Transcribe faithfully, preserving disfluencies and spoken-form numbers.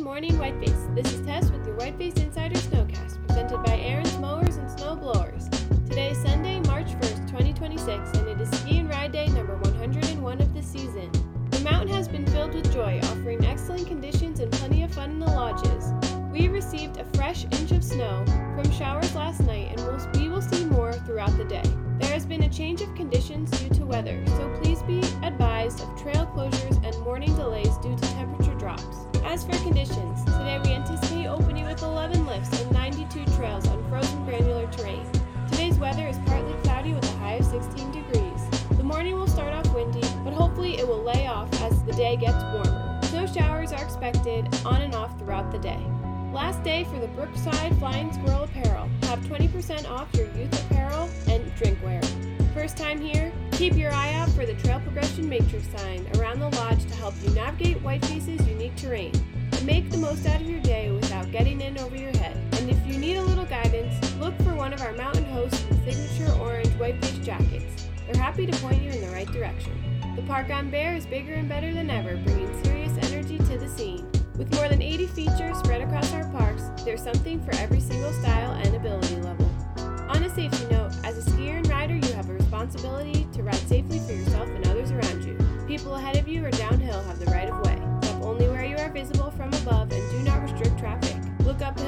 morning, Whiteface. This is Tess with your Whiteface Insider Snowcast, presented by Aaron's Mowers and Snow Blowers. Today is Sunday, March first, twenty twenty-six, and it is Ski and Ride Day number one hundred one of the season. The mountain has been filled with joy, offering excellent conditions and plenty of fun in the lodges. We received a fresh inch of snow from showers last night, and we'll, we will see more throughout the day. There has been a change of conditions due to weather, so please be advised of trail closures and morning delays due to temperature drops. As for conditions, today we anticipate opening with eleven lifts and ninety-two trails on frozen granular terrain. Today's weather is partly cloudy with a high of sixteen degrees. The morning will start off windy, but hopefully it will lay off as the day gets warmer. Snow showers are expected on and off throughout the day. Last day for the Brookside Flying Squirrel apparel. Have twenty percent off your youth apparel and drinkware. First time here? Keep your eye out for the Trail Progression Matrix sign around the lodge to help you navigate Whiteface's unique terrain. And make the most out of your day without getting in over your head. And if you need a little guidance, look for one of our mountain hosts with signature orange Whiteface jackets. They're happy to point you in the right direction. The Park on Bear is bigger and better than ever, bringing serious energy to the scene. With more than eighty features spread across our parks, there's something for every single style and ability level. On a safety note, as a skier and rider, you have a responsibility to ride safely for yourself and others around you. People ahead of you or downhill have the right of way. Stop only where you are visible from above and do not restrict traffic. Look uphill